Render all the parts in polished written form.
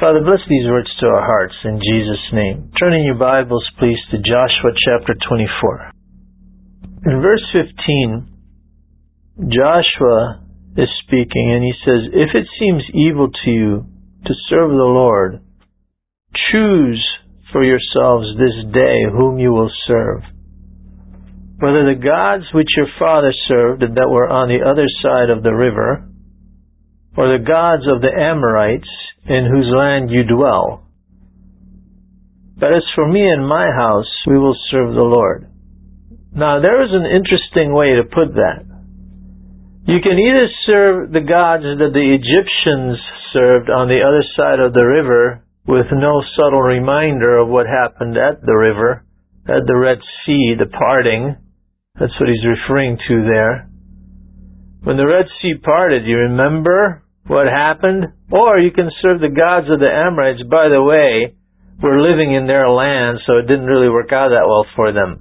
Father, bless these words to our hearts in Jesus' name. Turn in your Bibles, please, to Joshua chapter 24. In verse 15, Joshua is speaking, and he says, "If it seems evil to you to serve the Lord, choose for yourselves this day whom you will serve. Whether the gods which your fathers served that were on the other side of the river, or the gods of the Amorites in whose land you dwell. But as for me and my house, we will serve the Lord." Now there is an interesting way to put that. You can either serve the gods that the Egyptians served on the other side of the river with no subtle reminder of what happened at the river, at the Red Sea, the parting. That's what he's referring to there. When the Red Sea parted, you remember what happened? Or you can serve the gods of the Amorites. By the way, we're living in their land, so it didn't really work out that well for them.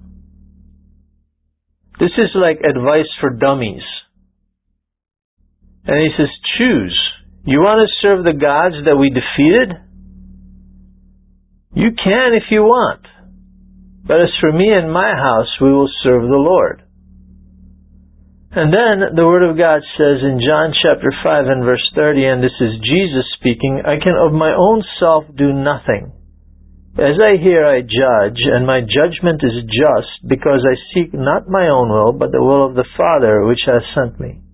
This is like advice for dummies. And he says, choose. You want to serve the gods that we defeated? You can if you want. But as for me and my house, we will serve the Lord. And then the Word of God says in John chapter 5 and verse 30, and this is Jesus speaking, "I can of my own self do nothing. As I hear, I judge, and my judgment is just, because I seek not my own will, but the will of the Father which has sent me."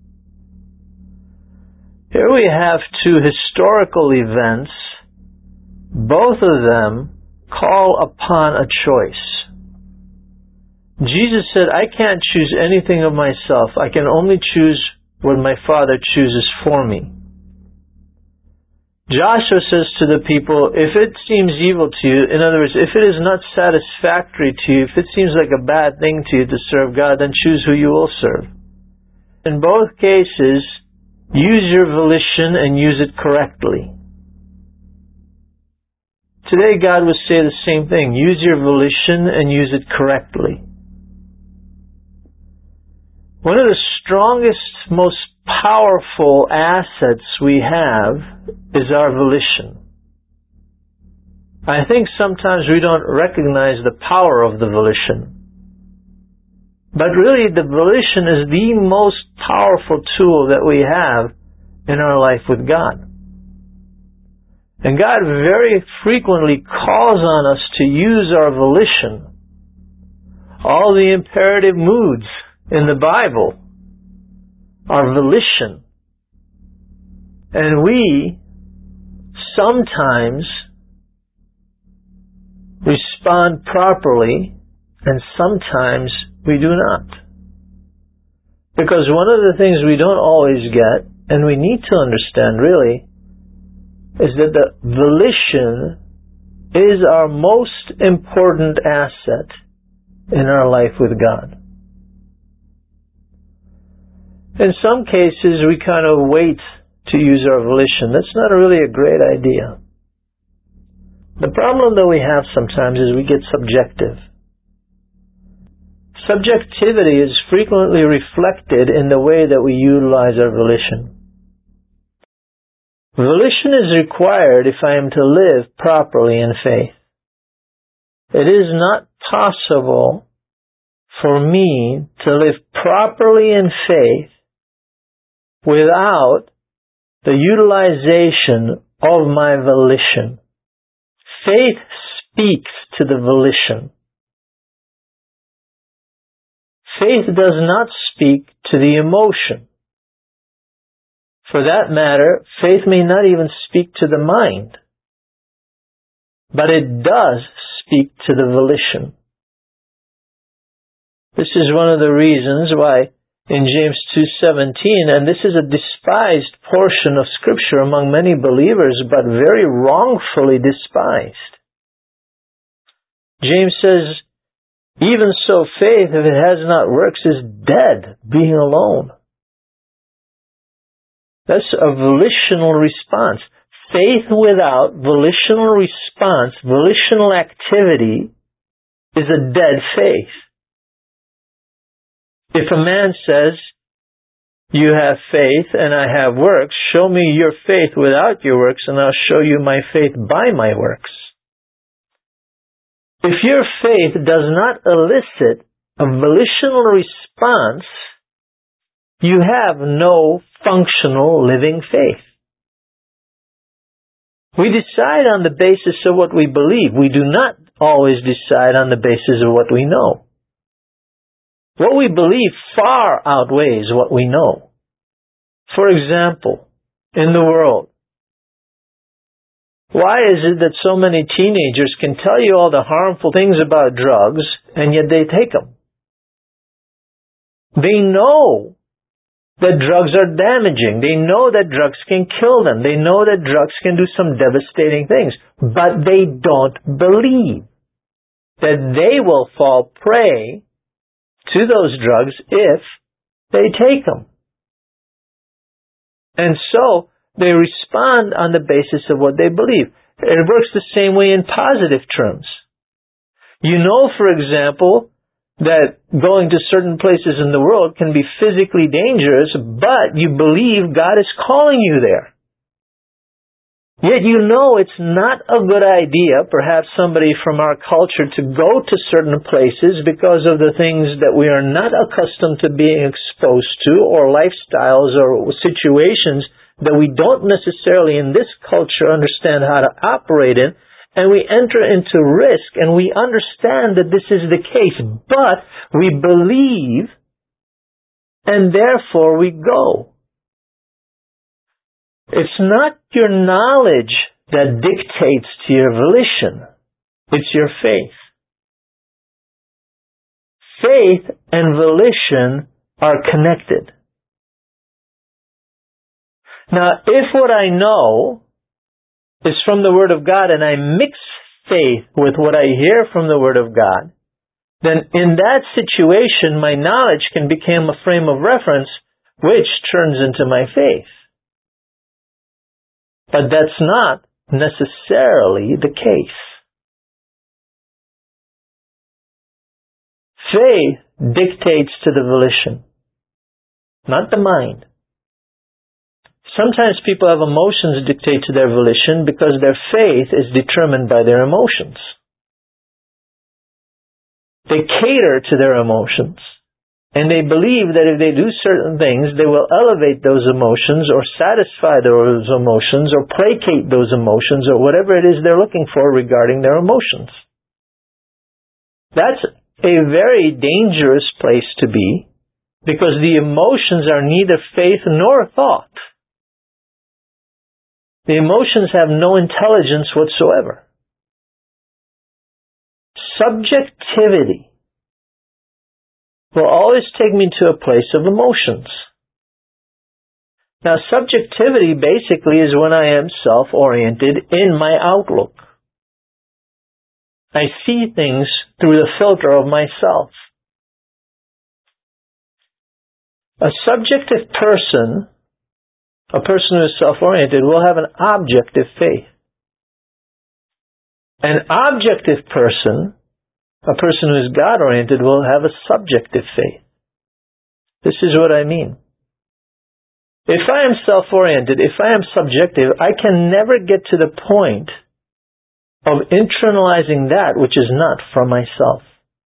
Here we have two historical events. Both of them call upon a choice. Jesus said, "I can't choose anything of myself. I can only choose what my Father chooses for me." Joshua says to the people, if it seems evil to you, in other words, if it is not satisfactory to you, if it seems like a bad thing to you to serve God, then choose who you will serve. In both cases, use your volition and use it correctly. Today, God would say the same thing. Use your volition and use it correctly. One of the strongest, most powerful assets we have is our volition. I think sometimes we don't recognize the power of the volition. But really, the volition is the most powerful tool that we have in our life with God. And God very frequently calls on us to use our volition. All the imperative moods in the Bible are volition. And we sometimes respond properly, and sometimes we do not. Because one of the things we don't always get, and we need to understand really, is that the volition is our most important asset in our life with God. In some cases, we kind of wait to use our volition. That's not really a great idea. The problem that we have sometimes is we get subjective. Subjectivity is frequently reflected in the way that we utilize our volition. Volition is required if I am to live properly in faith. It is not possible for me to live properly in faith without the utilization of my volition. Faith speaks to the volition. Faith does not speak to the emotion. For that matter, faith may not even speak to the mind, but it does speak to the volition. This is one of the reasons why in James 2:17, and this is a despised portion of Scripture among many believers, but very wrongfully despised. James says, even so faith, if it has not works, is dead, being alone. That's a volitional response. Faith without volitional response, volitional activity, is a dead faith. If a man says, You have faith and I have works. Show me your faith without your works and I'll show you my faith by my works. If your faith does not elicit a volitional response, you have no functional living faith. We decide on the basis of what we believe. We do not always decide on the basis of what we know. What we believe far outweighs what we know. For example, in the world, why is it that so many teenagers can tell you all the harmful things about drugs and yet they take them? They know that drugs are damaging. They know that drugs can kill them. They know that drugs can do some devastating things. But they don't believe that they will fall prey to those drugs if they take them. And so they respond on the basis of what they believe. It works the same way in positive terms. You know, for example, that going to certain places in the world can be physically dangerous, but you believe God is calling you there. Yet you know it's not a good idea, perhaps somebody from our culture, to go to certain places because of the things that we are not accustomed to being exposed to, or lifestyles or situations that we don't necessarily in this culture understand how to operate in. And we enter into risk, and we understand that this is the case, but we believe, and therefore we go. It's not your knowledge that dictates to your volition. It's your faith. Faith and volition are connected. Now, if what I know is from the Word of God and I mix faith with what I hear from the Word of God, then in that situation my knowledge can become a frame of reference which turns into my faith. But that's not necessarily the case. Faith dictates to the volition, not the mind. Sometimes people have emotions dictate to their volition because their faith is determined by their emotions. They cater to their emotions. And they believe that if they do certain things, they will elevate those emotions or satisfy those emotions or placate those emotions or whatever it is they're looking for regarding their emotions. That's a very dangerous place to be because the emotions are neither faith nor thought. The emotions have no intelligence whatsoever. Subjectivity will always take me to a place of emotions. Now, subjectivity basically is when I am self-oriented in my outlook. I see things through the filter of myself. A subjective person, a person who is self-oriented, will have an objective faith. An objective person, a person who is God-oriented, will have a subjective faith. This is what I mean. If I am self-oriented, if I am subjective, I can never get to the point of internalizing that which is not from myself.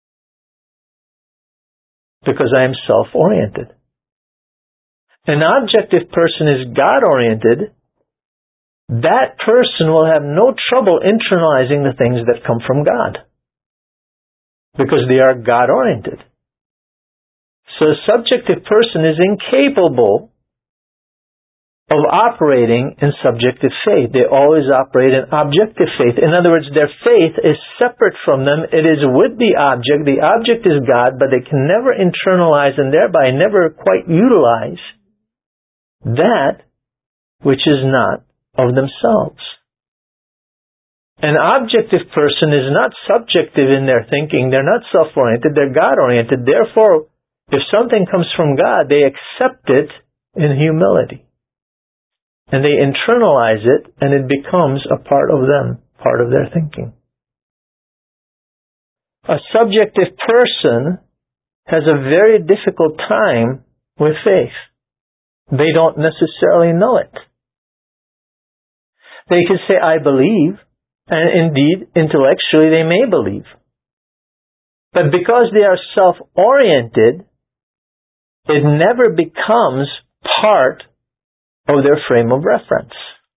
Because I am self-oriented. An objective person is God-oriented. That person will have no trouble internalizing the things that come from God. Because they are God-oriented. So a subjective person is incapable of operating in subjective faith. They always operate in objective faith. In other words, their faith is separate from them. It is with the object. The object is God, but they can never internalize and thereby never quite utilize that which is not of themselves. An objective person is not subjective in their thinking. They're not self-oriented. They're God-oriented. Therefore, if something comes from God, they accept it in humility. And they internalize it, and it becomes a part of them, part of their thinking. A subjective person has a very difficult time with faith. They don't necessarily know it. They can say, I believe, and indeed, intellectually, they may believe. But because they are self-oriented, it never becomes part of their frame of reference.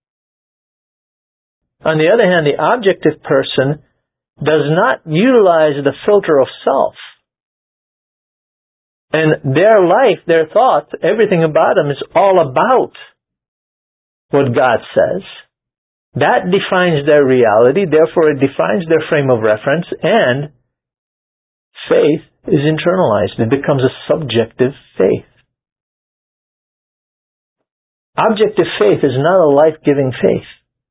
On the other hand, the objective person does not utilize the filter of self. And their life, their thoughts, everything about them is all about what God says. That defines their reality, therefore it defines their frame of reference, and faith is internalized. It becomes a subjective faith. Objective faith is not a life-giving faith.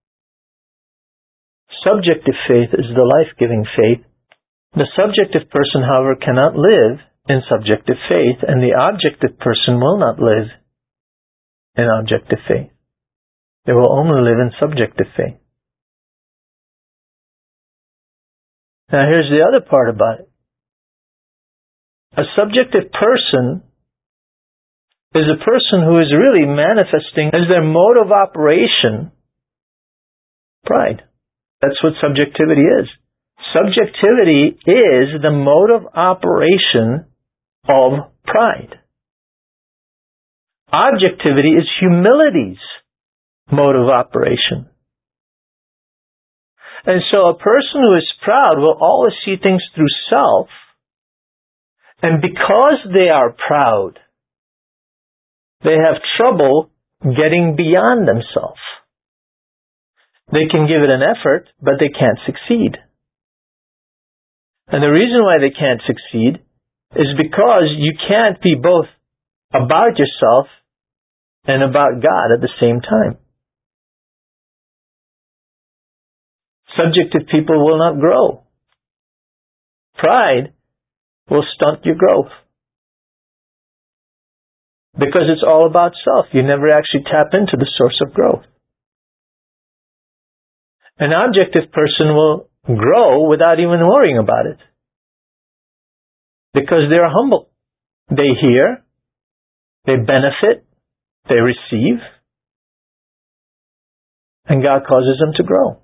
Subjective faith is the life-giving faith. The subjective person, however, cannot live in subjective faith, and the objective person will not live in objective faith. They will only live in subjective faith. Now here's the other part about it. A subjective person is a person who is really manifesting as their mode of operation pride. That's what subjectivity is. Subjectivity is the mode of operation of pride. Objectivity is humility's mode of operation. And so a person who is proud will always see things through self, and because they are proud, they have trouble getting beyond themselves. They can give it an effort, but they can't succeed. And the reason why they can't succeed is because you can't be both about yourself and about God at the same time. Subjective people will not grow. Pride will stunt your growth. Because it's all about self. You never actually tap into the source of growth. An objective person will grow without even worrying about it. Because they're humble. They hear, they benefit, they receive, and God causes them to grow.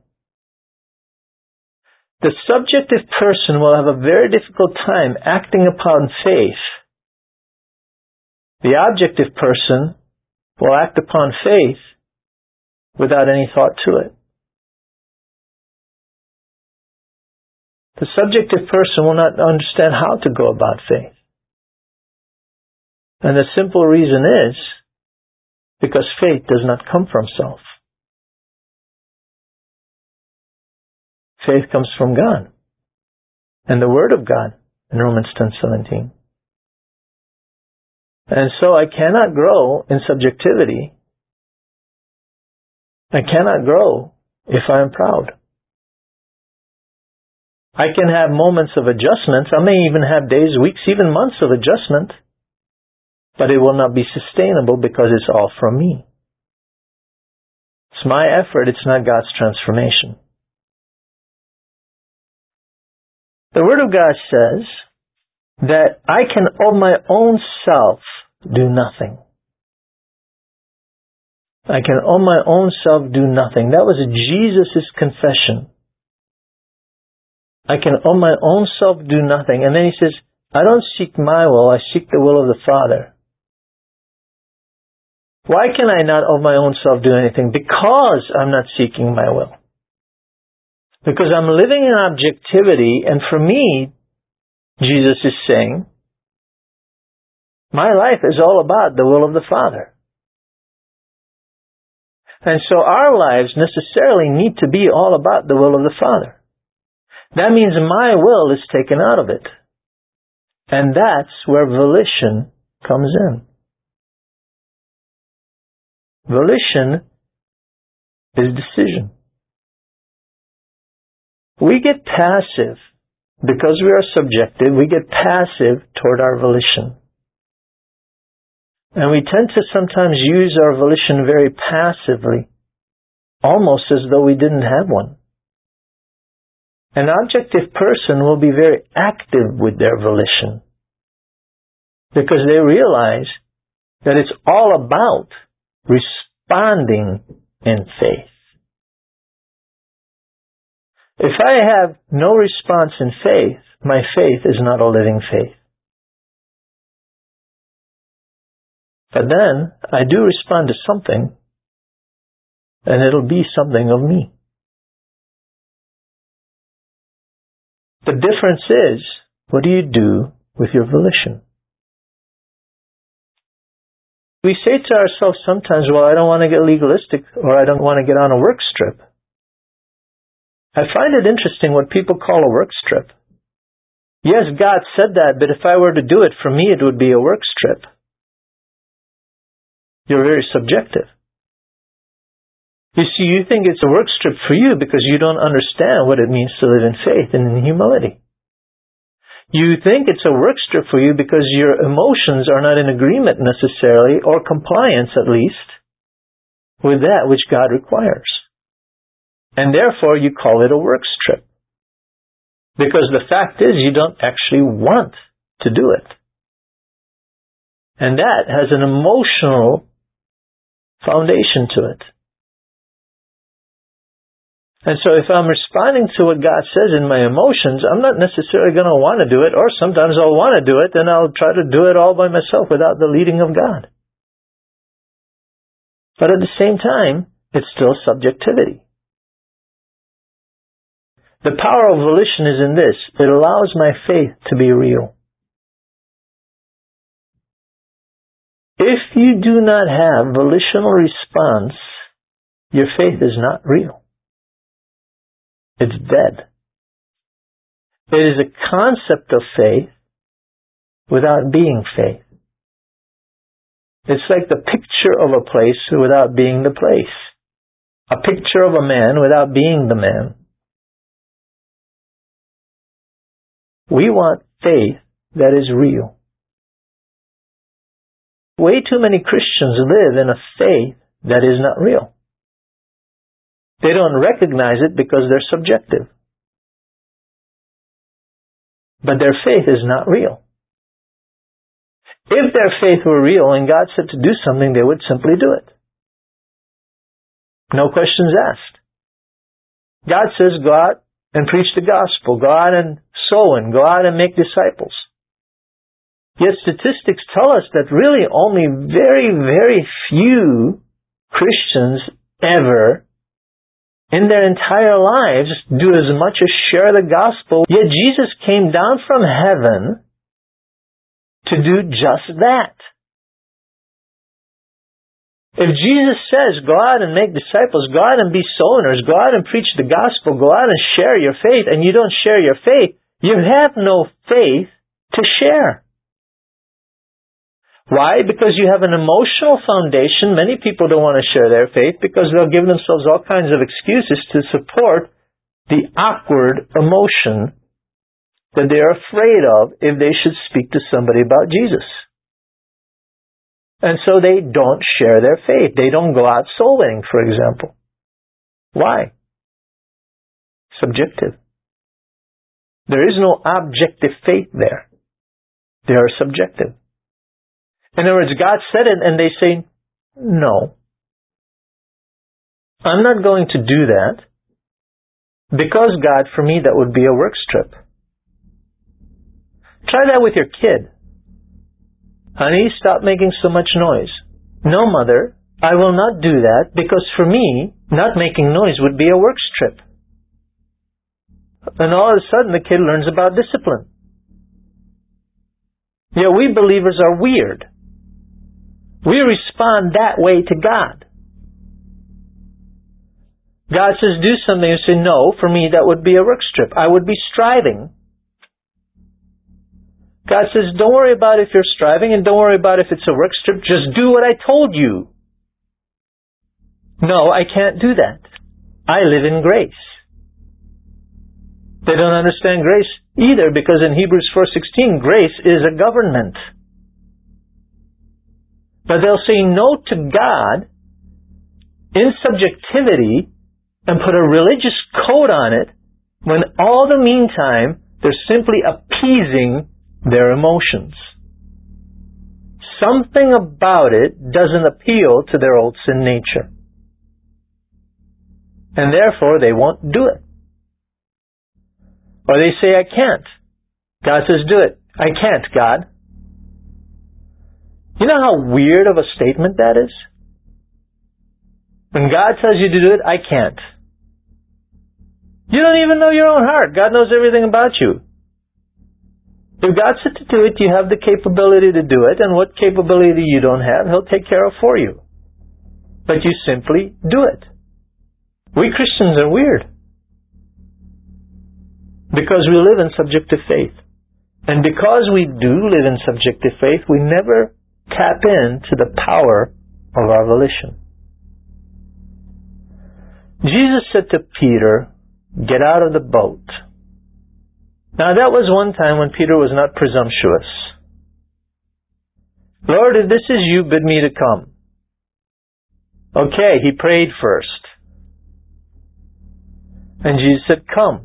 The subjective person will have a very difficult time acting upon faith. The objective person will act upon faith without any thought to it. The subjective person will not understand how to go about faith. And the simple reason is because faith does not come from self. Faith comes from God and the Word of God in Romans 10:17. And so I cannot grow in subjectivity. I cannot grow if I am proud. I can have moments of adjustments. I may even have days, weeks, even months of adjustment. But it will not be sustainable because it's all from me. It's my effort. It's not God's transformation. The Word of God says that I can of my own self do nothing. I can of my own self do nothing. That was Jesus' confession. I can of my own self do nothing. And then he says, I don't seek my will, I seek the will of the Father. Why can I not of my own self do anything? Because I'm not seeking my will. Because I'm living in objectivity, and for me, Jesus is saying, my life is all about the will of the Father. And so our lives necessarily need to be all about the will of the Father. That means my will is taken out of it. And that's where volition comes in. Volition is decision. We get passive because we are subjective. We get passive toward our volition. And we tend to sometimes use our volition very passively, almost as though we didn't have one. An objective person will be very active with their volition because they realize that it's all about responding in faith. If I have no response in faith, my faith is not a living faith. But then I do respond to something, and it'll be something of me. The difference is, what do you do with your volition? We say to ourselves sometimes, well, I don't want to get legalistic, or I don't want to get on a work strip. I find it interesting what people call a work strip. Yes, God said that, but if I were to do it, for me it would be a work strip. You're very subjective. You see, you think it's a work strip for you because you don't understand what it means to live in faith and in humility. You think it's a work strip for you because your emotions are not in agreement necessarily, or compliance at least, with that which God requires. And therefore you call it a work strip. Because the fact is you don't actually want to do it. And that has an emotional foundation to it. And so if I'm responding to what God says in my emotions, I'm not necessarily going to want to do it, or sometimes I'll want to do it, and I'll try to do it all by myself without the leading of God. But at the same time, it's still subjectivity. The power of volition is in this: it allows my faith to be real. If you do not have volitional response, your faith is not real. It's dead. It is a concept of faith without being faith. It's like the picture of a place without being the place. A picture of a man without being the man. We want faith that is real. Way too many Christians live in a faith that is not real. They don't recognize it because they're subjective. But their faith is not real. If their faith were real and God said to do something, they would simply do it. No questions asked. God says, go out and preach the gospel. Go out and sow and go out and make disciples. Yet statistics tell us that really only very, very few Christians ever in their entire lives do as much as share the gospel. Yet Jesus came down from heaven to do just that. If Jesus says, go out and make disciples, go out and be soul winners, go out and preach the gospel, go out and share your faith, and you don't share your faith, you have no faith to share. Why? Because you have an emotional foundation. Many people don't want to share their faith because they'll give themselves all kinds of excuses to support the awkward emotion that they're afraid of if they should speak to somebody about Jesus. And so they don't share their faith. They don't go out soul winning, for example. Why? Subjective. There is no objective faith there. They are subjective. In other words, God said it and they say, no. I'm not going to do that because, God, for me that would be a work strip. Try that with your kid. Honey, stop making so much noise. No, Mother, I will not do that because for me, not making noise would be a work strip. And all of a sudden the kid learns about discipline. Yet we believers are weird. We respond that way to God. God says do something, you say, no, for me that would be a work strip. I would be striving. God says, don't worry about if you're striving and don't worry about if it's a work strip. Just do what I told you. No, I can't do that. I live in grace. They don't understand grace either because in Hebrews 4:16, grace is a government. But they'll say no to God in subjectivity and put a religious code on it when all the meantime they're simply appeasing their emotions. something about it doesn't appeal to their old sin nature. And therefore, they won't do it. Or they say, I can't. God says, do it. I can't, God. You know how weird of a statement that is? When God tells you to do it, I can't. You don't even know your own heart. God knows everything about you. If God said to do it, you have the capability to do it, and what capability you don't have, He'll take care of for you. But you simply do it. We Christians are weird. Because we live in subjective faith. And because we do live in subjective faith, we never tap into the power of our volition. Jesus said to Peter, get out of the boat. Now that was one time when Peter was not presumptuous. Lord, if this is you, bid me to come. Okay, he prayed first. And Jesus said, come.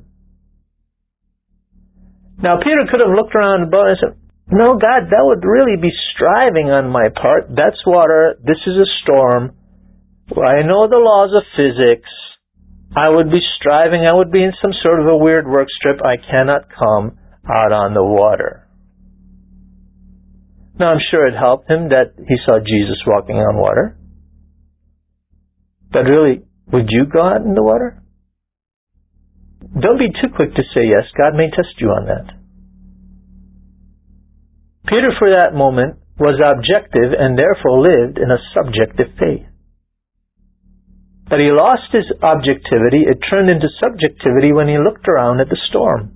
Now Peter could have looked around the boat and said, no, God, that would really be striving on my part. That's water. This is a storm. I know the laws of physics. I would be striving. I would be in some sort of a weird work strip. I cannot come out on the water. Now, I'm sure it helped him that he saw Jesus walking on water. But really, would you go out in the water? Don't be too quick to say yes. God may test you on that. Peter, for that moment, was objective and therefore lived in a subjective faith. But he lost his objectivity. It turned into subjectivity when he looked around at the storm.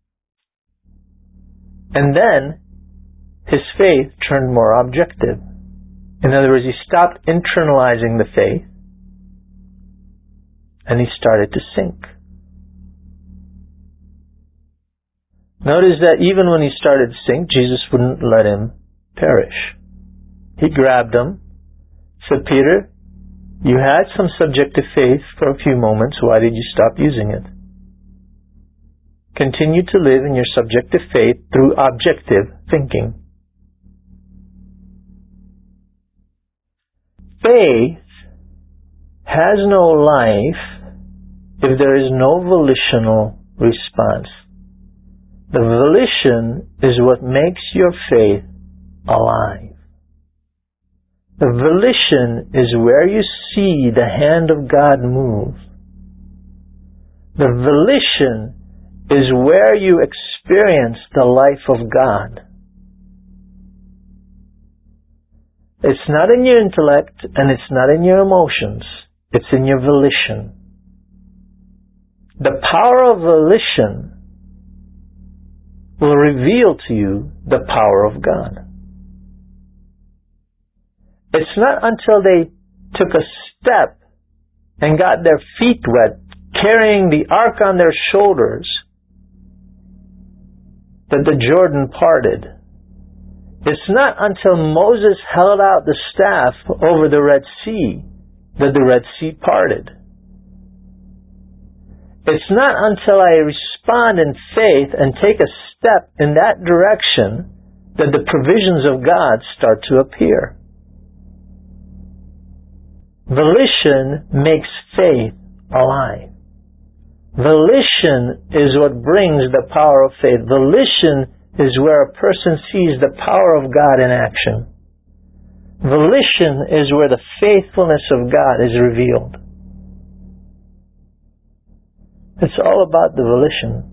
And then his faith turned more objective. In other words, he stopped internalizing the faith and he started to sink. Notice that even when he started to sink, Jesus wouldn't let him perish. He grabbed him, said, Peter, you had some subjective faith for a few moments. Why did you stop using it? Continue to live in your subjective faith through objective thinking. Faith has no life if there is no volitional response. The volition is what makes your faith alive. The volition is where you see the hand of God move. The volition is where you experience the life of God. It's not in your intellect and it's not in your emotions. It's in your volition. The power of volition will reveal to you the power of God. It's not until they took a step and got their feet wet, carrying the ark on their shoulders, that the Jordan parted. It's not until Moses held out the staff over the Red Sea that the Red Sea parted. It's not until I respond in faith and take a step in that direction that the provisions of God start to appear. Volition makes faith alive. Volition is what brings the power of faith. Volition is where a person sees the power of God in action. Volition is where the faithfulness of God is revealed. It's all about the volition.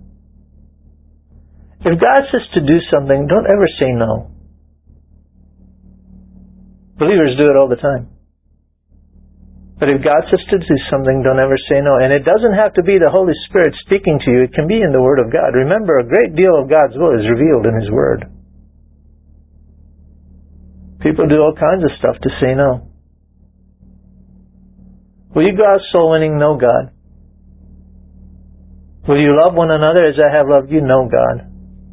If God says to do something, don't ever say no. Believers do it all the time. But if God says to do something, don't ever say no. And it doesn't have to be the Holy Spirit speaking to you. It can be in the Word of God. Remember, a great deal of God's will is revealed in His Word. People do all kinds of stuff to say no. Will you go out soul winning? No, God. Will you love one another as I have loved you? No, God.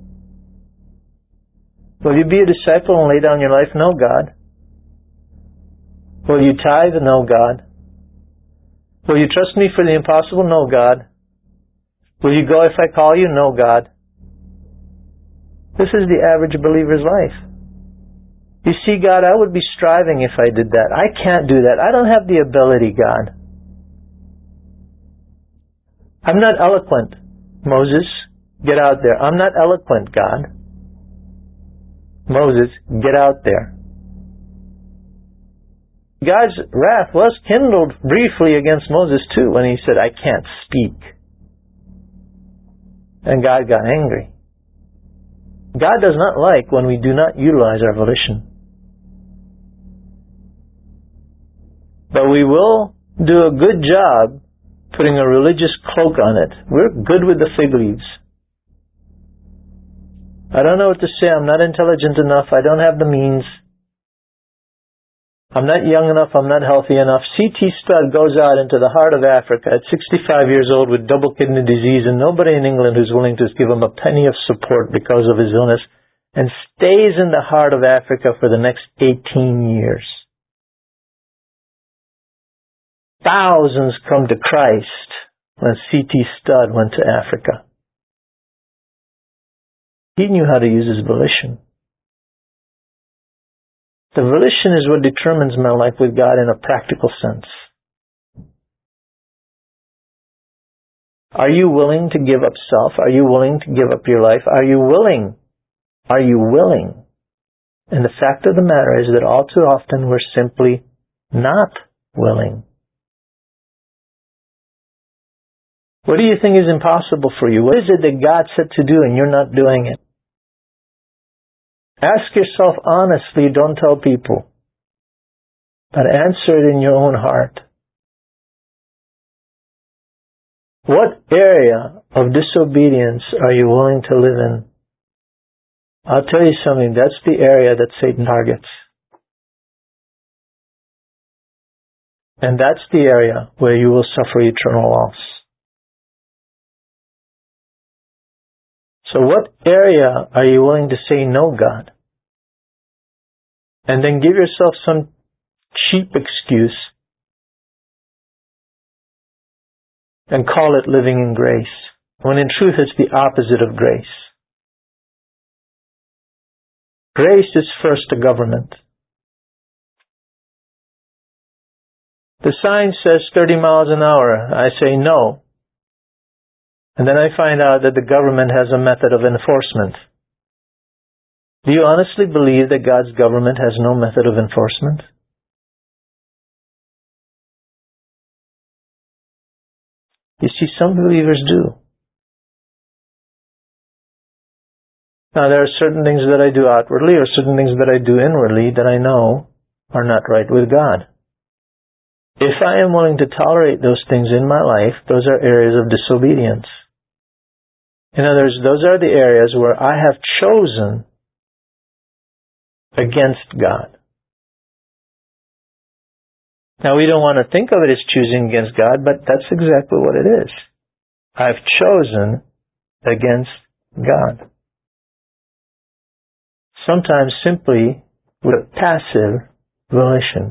Will you be a disciple and lay down your life? No, God. Will you tithe? No, God. Will you trust me for the impossible? No, God. Will you go if I call you? No, God. This is the average believer's life. You see, God, I would be striving if I did that. I can't do that. I don't have the ability, God. I'm not eloquent. Moses, get out there. I'm not eloquent, God. Moses, get out there. God's wrath was kindled briefly against Moses too when he said, I can't speak. And God got angry. God does not like when we do not utilize our volition. But we will do a good job putting a religious cloak on it. We're good with the fig leaves. I don't know what to say. I'm not intelligent enough. I don't have the means. I'm not young enough. I'm not healthy enough. C.T. Studd goes out into the heart of Africa at 65 years old with double kidney disease and nobody in England who's willing to give him a penny of support because of his illness, and stays in the heart of Africa for the next 18 years. Thousands come to Christ when C.T. Studd went to Africa. He knew how to use his volition. The volition is what determines my life with God in a practical sense. Are you willing to give up self? Are you willing to give up your life? Are you willing? Are you willing? And the fact of the matter is that all too often we're simply not willing. What do you think is impossible for you? What is it that God said to do and you're not doing it? Ask yourself honestly, don't tell people, but answer it in your own heart. What area of disobedience are you willing to live in? I'll tell you something, that's the area that Satan targets. And that's the area where you will suffer eternal loss. So what area are you willing to say no, God? And then give yourself some cheap excuse and call it living in grace, when in truth it's the opposite of grace. Grace is first a government. The sign says 30 miles an hour. I say no. And then I find out that the government has a method of enforcement. Do you honestly believe that God's government has no method of enforcement? You see, some believers do. Now, there are certain things that I do outwardly or certain things that I do inwardly that I know are not right with God. If I am willing to tolerate those things in my life, those are areas of disobedience. In other words, those are the areas where I have chosen against God. Now, we don't want to think of it as choosing against God, but that's exactly what it is. I've chosen against God. Sometimes simply with a passive volition.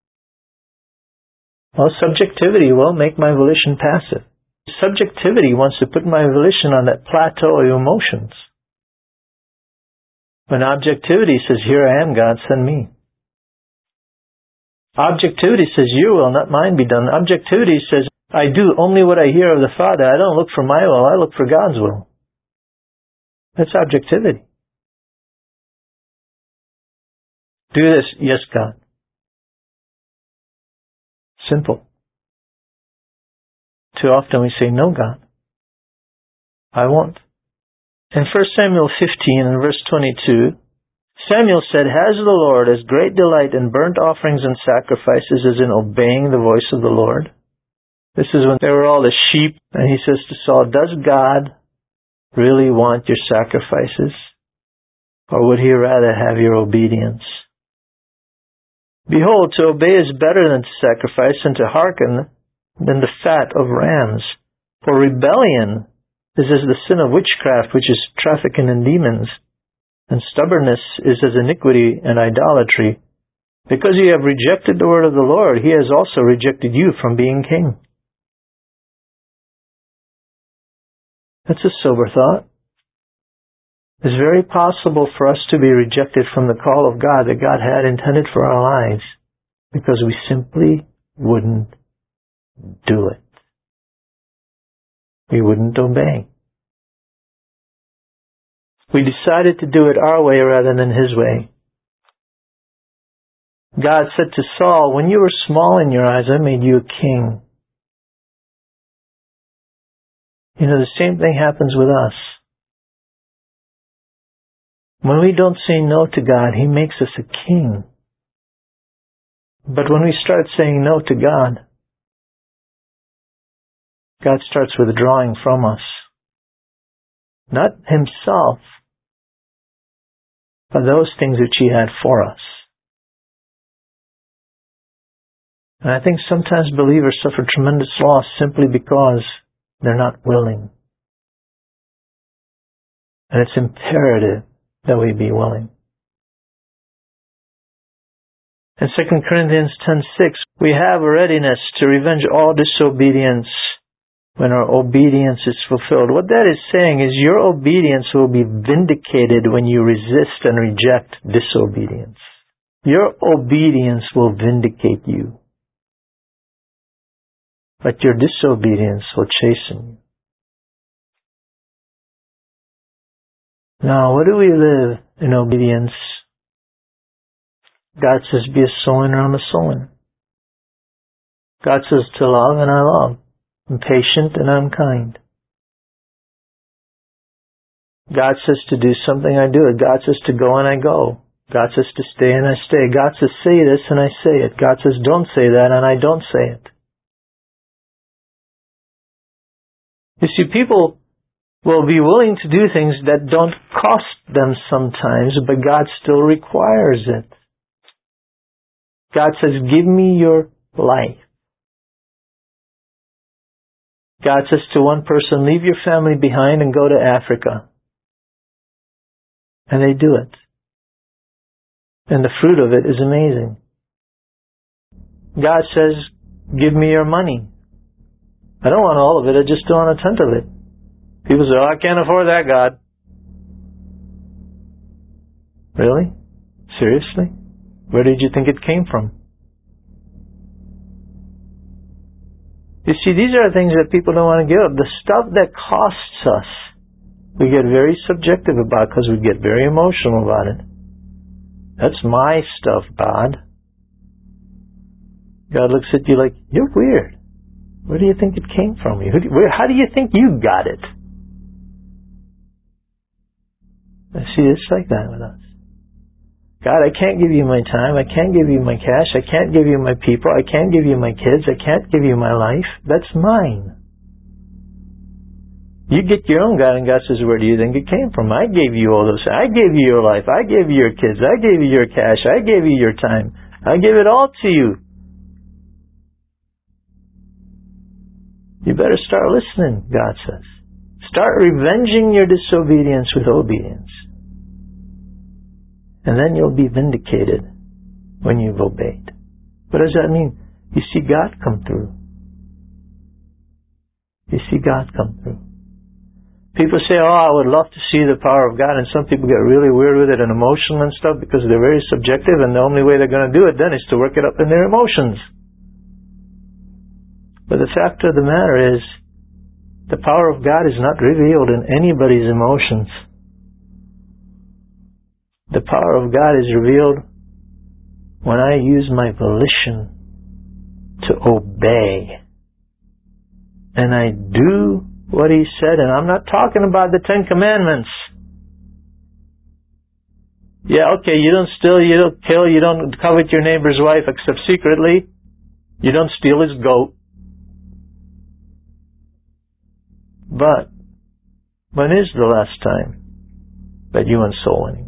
Well, subjectivity will make my volition passive. Subjectivity wants to put my volition on that plateau of emotions. When objectivity says, here I am, God, send me. Objectivity says, your will, not mine, be done. Objectivity says, I do only what I hear of the Father. I don't look for my will, I look for God's will. That's objectivity. Do this, yes, God. Simple. Too often we say, no, God, I won't. In 1 Samuel 15 and verse 22, Samuel said, has the Lord as great delight in burnt offerings and sacrifices as in obeying the voice of the Lord? This is when there were all the sheep, and he says to Saul, does God really want your sacrifices? Or would he rather have your obedience? Behold, to obey is better than to sacrifice, and to hearken than the fat of rams. For rebellion is as the sin of witchcraft, which is trafficking in demons. And stubbornness is as iniquity and idolatry. Because you have rejected the word of the Lord, he has also rejected you from being king. That's a sober thought. It's very possible for us to be rejected from the call of God that God had intended for our lives because we simply wouldn't do it. We wouldn't obey. We decided to do it our way rather than His way. God said to Saul, when you were small in your eyes, I made you a king. You know, the same thing happens with us. When we don't say no to God, He makes us a king. But when we start saying no to God, God starts withdrawing from us. Not Himself, but those things which He had for us. And I think sometimes believers suffer tremendous loss simply because they're not willing. And it's imperative that we be willing. In 2 Corinthians 10:6, we have a readiness to revenge all disobedience when our obedience is fulfilled. What that is saying is your obedience will be vindicated when you resist and reject disobedience. Your obedience will vindicate you, but your disobedience will chasten you. Now, what do we live in obedience? God says, be a soul winner, I'm a soul winner. God says to love, and I love. I'm patient, and I'm kind. God says to do something, I do it. God says to go, and I go. God says to stay, and I stay. God says say this, and I say it. God says don't say that, and I don't say it. You see, people will be willing to do things that don't cost them sometimes, but God still requires it. God says, give me your life. God says to one person, leave your family behind and go to Africa. And they do it. And the fruit of it is amazing. God says, give me your money. I don't want all of it, I just don't want a tenth of it. People say, oh, I can't afford that, God. Really? Seriously? Where did you think it came from? You see, these are things that people don't want to give up. The stuff that costs us, we get very subjective about because we get very emotional about it. That's my stuff, God. God looks at you like, you're weird. Where do you think it came from? How do you think you got it? See, it's like that with us. God, I can't give you my time. I can't give you my cash. I can't give you my people. I can't give you my kids. I can't give you my life. That's mine. You get your own God, and God says, where do you think it came from? I gave you all those. I gave you your life. I gave you your kids. I gave you your cash. I gave you your time. I gave it all to you. You better start listening, God says. Start revenging your disobedience with obedience. And then you'll be vindicated when you've obeyed. What does that mean? You see God come through. You see God come through. People say, oh, I would love to see the power of God, and some people get really weird with it and emotional and stuff because they're very subjective, and the only way they're going to do it then is to work it up in their emotions. But the fact of the matter is, the power of God is not revealed in anybody's emotions. The power of God is revealed when I use my volition to obey. And I do what He said, and I'm not talking about the 10 Commandments. Yeah, okay, you don't steal, you don't kill, you don't covet your neighbor's wife except secretly. You don't steal his goat. But when is the last time that you went soul winning?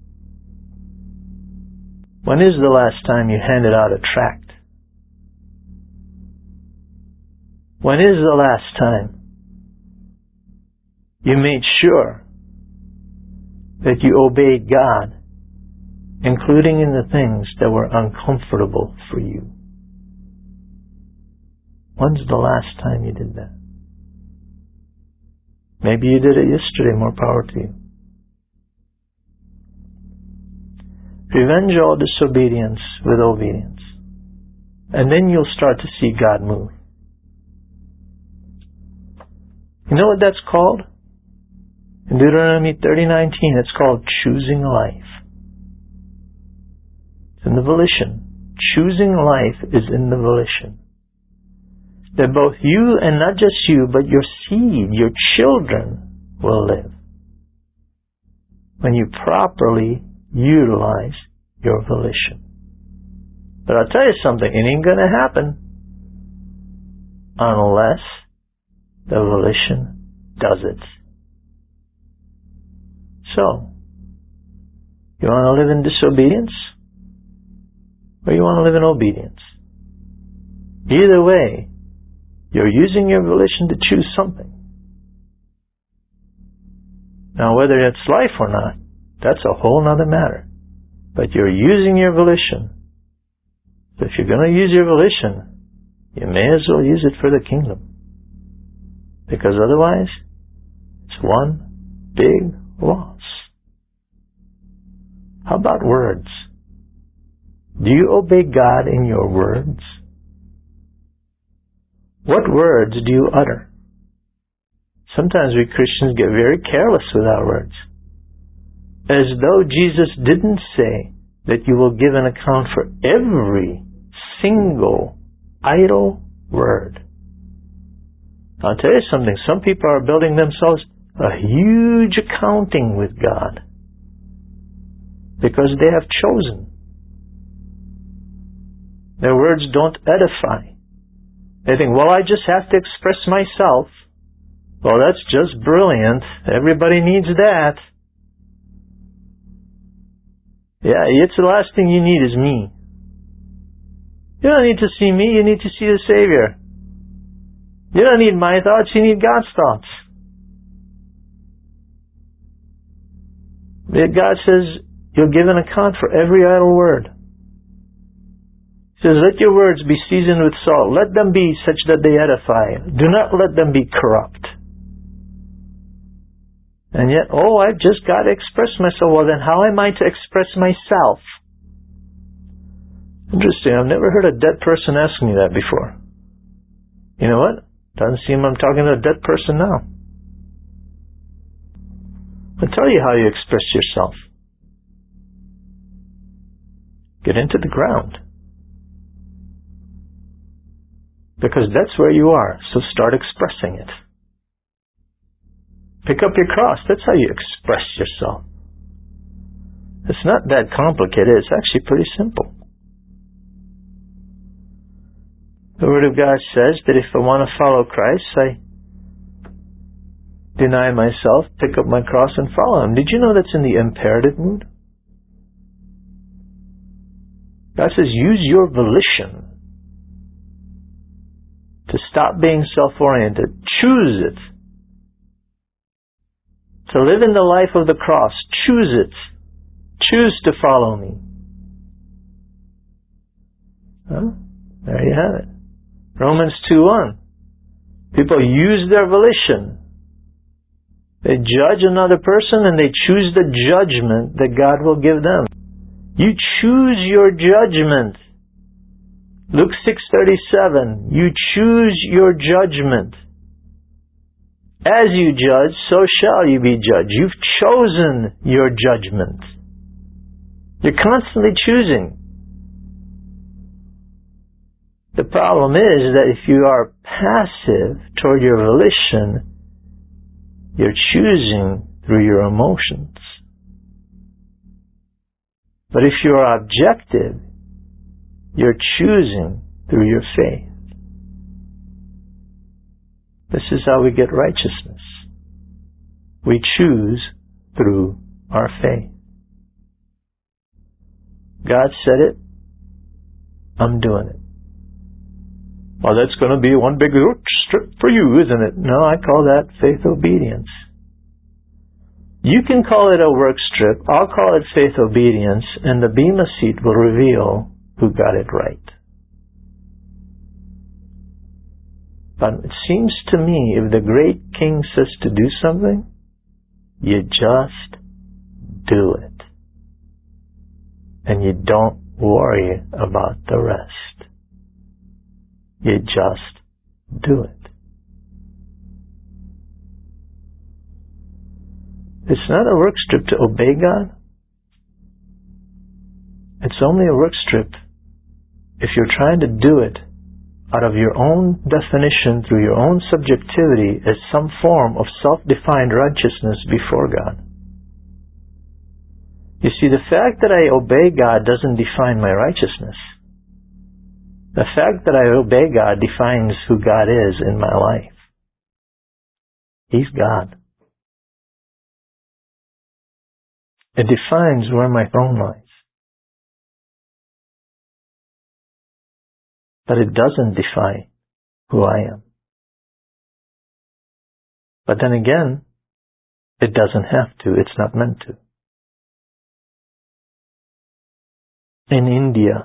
When is the last time you handed out a tract? When is the last time you made sure that you obeyed God, including in the things that were uncomfortable for you? When's the last time you did that? Maybe you did it yesterday, more power to you. Revenge all disobedience with obedience. And then you'll start to see God move. You know what that's called? In Deuteronomy 30:19, it's called choosing life. It's in the volition. Choosing life is in the volition. That both you, and not just you, but your seed, your children, will live when you properly utilize your volition. But I'll tell you something, it ain't going to happen unless the volition does it. So, you want to live in disobedience? Or you want to live in obedience? Either way, you're using your volition to choose something. Now, whether it's life or not, that's a whole other matter. But you're using your volition. So if you're going to use your volition, you may as well use it for the kingdom. Because otherwise, it's one big loss. How about words? Do you obey God in your words? What words do you utter? Sometimes we Christians get very careless with our words. As though Jesus didn't say that you will give an account for every single idle word. I'll tell you something, some people are building themselves a huge accounting with God because they have chosen. Their words don't edify. They think, well, I just have to express myself. Well, that's just brilliant. Everybody needs that. Yeah, it's the last thing you need is me. You don't need to see me, you need to see the Savior. You don't need my thoughts, you need God's thoughts. God says, you'll give an account for every idle word. He says, let your words be seasoned with salt. Let them be such that they edify. Do not let them be corrupt. And yet, I've just got to express myself. Well, then how am I to express myself? Interesting, I've never heard a dead person ask me that before. You know what? Doesn't seem I'm talking to a dead person now. I'll tell you how you express yourself. Get into the ground. Because that's where you are, so start expressing it. Pick up your cross, that's how you express yourself. It's not that complicated, it's actually pretty simple. The Word of God says that if I want to follow Christ, I deny myself, pick up my cross, and follow Him. Did you know that's in the imperative mood? God says, use your volition to stop being self-oriented. Choose it. To live in the life of the cross. Choose it. Choose to follow me. There you have it. Romans 2:1. People use their volition. They judge another person and they choose the judgment that God will give them. You choose your judgment. Luke 6:37. You choose your judgment. As you judge, so shall you be judged. You've chosen your judgment. You're constantly choosing. The problem is that if you are passive toward your volition, you're choosing through your emotions. But if you are objective, you're choosing through your faith. This is how we get righteousness. We choose through our faith. God said it, I'm doing it. Well, that's going to be one big strip for you, isn't it? No, I call that faith obedience. You can call it a work strip, I'll call it faith obedience, and the Bema seat will reveal who got it right. But it seems to me, if the great King says to do something, you just do it. and you don't worry about the rest. You just do it. It's not a work strip to obey God. It's only a work strip if you're trying to do it out of your own definition, through your own subjectivity, as some form of self-defined righteousness before God. You see, the fact that I obey God doesn't define my righteousness. The fact that I obey God defines who God is in my life. He's God. It defines where my throne lies. But it doesn't define who I am. But then again, it doesn't have to. It's not meant to. In India,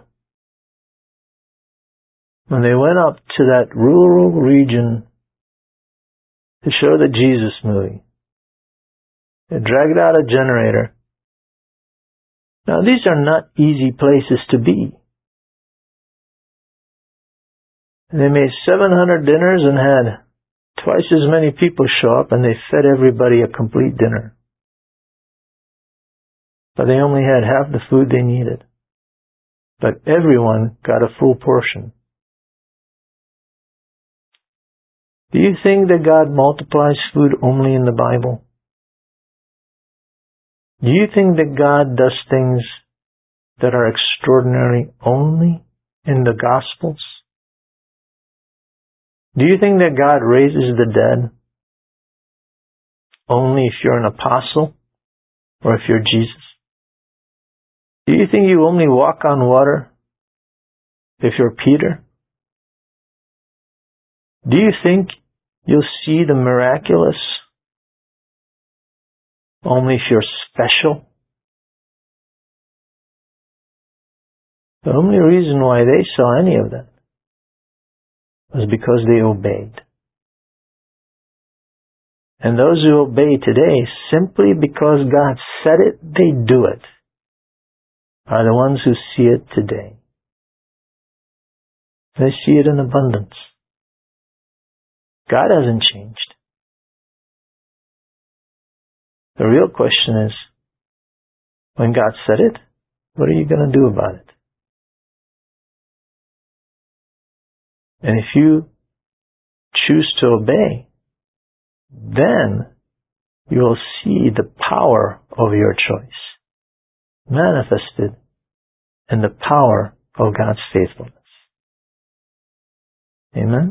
when they went up to that rural region to show the Jesus movie, they dragged out a generator. Now, these are not easy places to be. They made 700 dinners and had twice as many people show up, and they fed everybody a complete dinner. But they only had half the food they needed. But everyone got a full portion. Do you think that God multiplies food only in the Bible? Do you think that God does things that are extraordinary only in the Gospels? Do you think that God raises the dead only if you're an apostle or if you're Jesus? Do you think you only walk on water if you're Peter? Do you think you'll see the miraculous only if you're special? The only reason why they saw any of that was because they obeyed. And those who obey today, simply because God said it, they do it, are the ones who see it today. They see it in abundance. God hasn't changed. The real question is, when God said it, what are you going to do about it? And if you choose to obey, then you will see the power of your choice manifested in the power of God's faithfulness. Amen?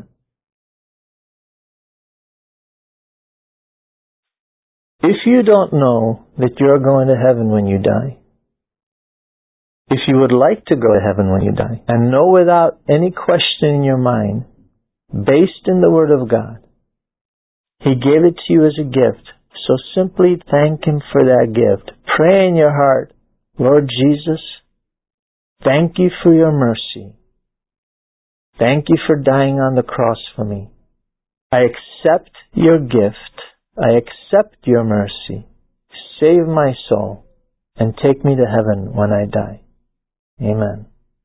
If you don't know that you're going to heaven when you die, if you would like to go to heaven when you die, and know without any question in your mind, based in the Word of God, He gave it to you as a gift, so simply thank Him for that gift. Pray in your heart, Lord Jesus, thank you for your mercy. Thank you for dying on the cross for me. I accept your gift. I accept your mercy. Save my soul and take me to heaven when I die. Amen.